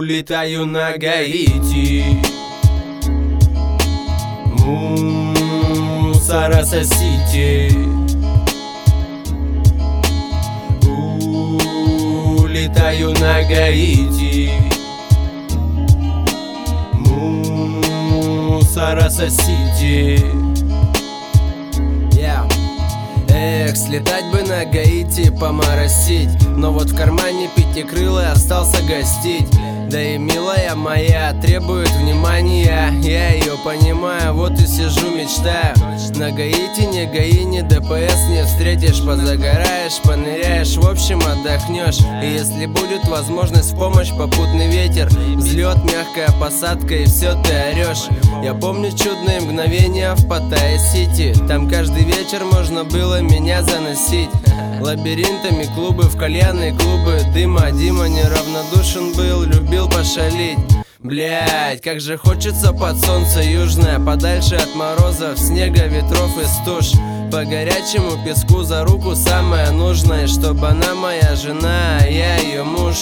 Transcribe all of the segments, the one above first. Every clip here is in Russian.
Улетаю на Гаити, мусора сосите. Улетаю на Гаити, мусора сосите. Эх, слетать бы на Гаити, поморосить, но вот в кармане пятикрылый остался гостить. Да и милая моя требует внимания, я ее понимаю, вот и сижу мечтаю. На Гаити не ГАИ, ни ДПС не встретишь, позагораешь, поныряешь, в общем отдохнешь. И если будет возможность, в помощь попутный ветер, взлет, мягкая посадка и все ты орешь. Я помню чудные мгновения в Паттайя-Сити, там каждый вечер можно было меня заносить. Лабиринтами клубы, в кальянные клубы дыма. Дима неравнодушен был, любил пошалить. Блять, как же хочется под солнце южное, подальше от морозов, снега, ветров и стуж. По горячему песку за руку самое нужное, чтобы она моя жена, а я ее муж.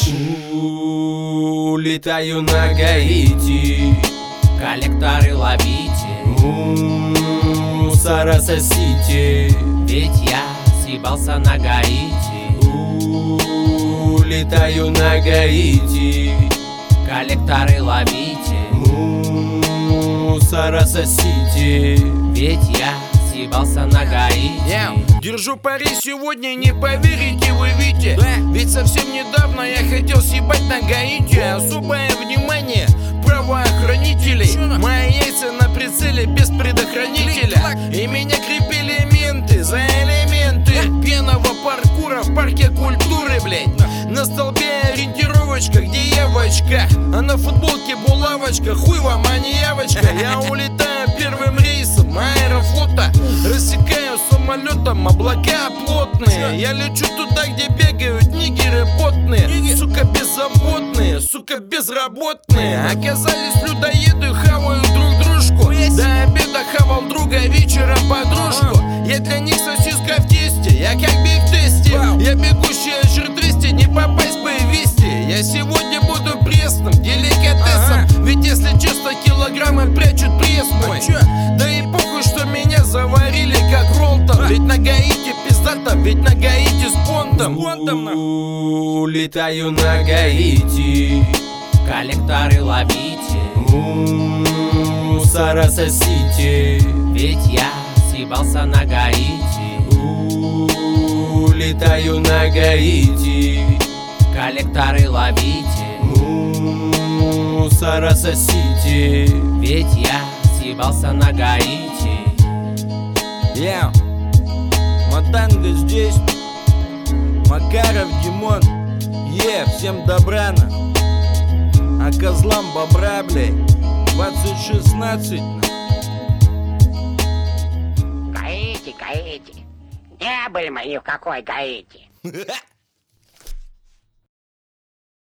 Улетаю на Гаити, коллекторы ловите, мусора сосите. ведь я съебался на Гаити. Улетаю на Гаити, коллекторы ловите, мусора сосите. ведь я съебался на Гаити. Держу пари сегодня, не поверите вы, видите. Ведь совсем недавно я хотел съебать на Гаити. Особое внимание правоохранителей, мои яйца на прицеле без предохранителя. И меня крепили менты за элементы пьяного паркура в парке культуры, блять. На столбе ориентировочка, где я в очках, а на футболке булавочка, хуй вам, а не явочка. Я улетаю первым рейсом Аэрофлота, рассекаю самолетом облака плотные. Я лечу туда, где бегают нигеры потные, сука беззаботные, сука безработные. Оказались людоеды, хавают друг дружку, до обеда хавал друга, вечером подружку. Я для них сосиска в тесте, я как биг в тесте. Я бегущий жир 200, не попасть бы в вести. Я сегодня буду пресным деликатесом, ведь если честно, килограммы прячут пресс мой. Да и похуй, что меня заварили как роллтон, ведь на Гаити пиздато, ведь на Гаити с понтом. Улетаю на Гаити, Коллекторы ловите, мусора сосите. ведь я съебался на Гаити. Улетаю на Гаити, Коллекторы ловите, мусора сосите. ведь я съебался на Гаити. Матанга здесь, Макаров Димон, всем добра на. А козлам бобра, блядь, 2016 на. Гаити, Гаити. Не были мы ни в какой Гаити.